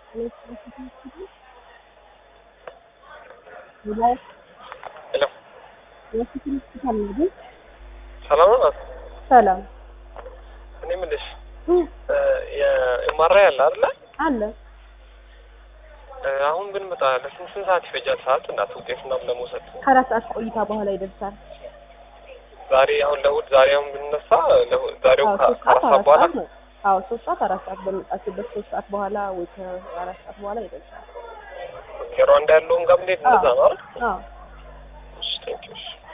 ሄሎ ሰላም ሰላም ነው። ሰላም እኔ ምንድነው የማራያ አለ አይደል? አለ አሁን ብንመጣ ለስንት ሰዓት ይፈጃል? ሰዓት እንዳትውጤትና ለመውሰድ ከአራት ሰዓት ቆይታ በኋላ ይደርሳል። ዛሬ አሁን ለውድ ዛሬ አሁን ብንነሳ ዛሬው ከአራት ሰዓት በኋላ አዎ 3 ሰዓት 4 ሰዓት በመጣችበት 3 ሰዓት በኋላ ወይ ከ4 ሰዓት በኋላ ይደርሳል። ሩዋንዳ ያለውን ጋር እንዴት እንደዛ ነው አይደል? አዎ እሺ ቴንኪው።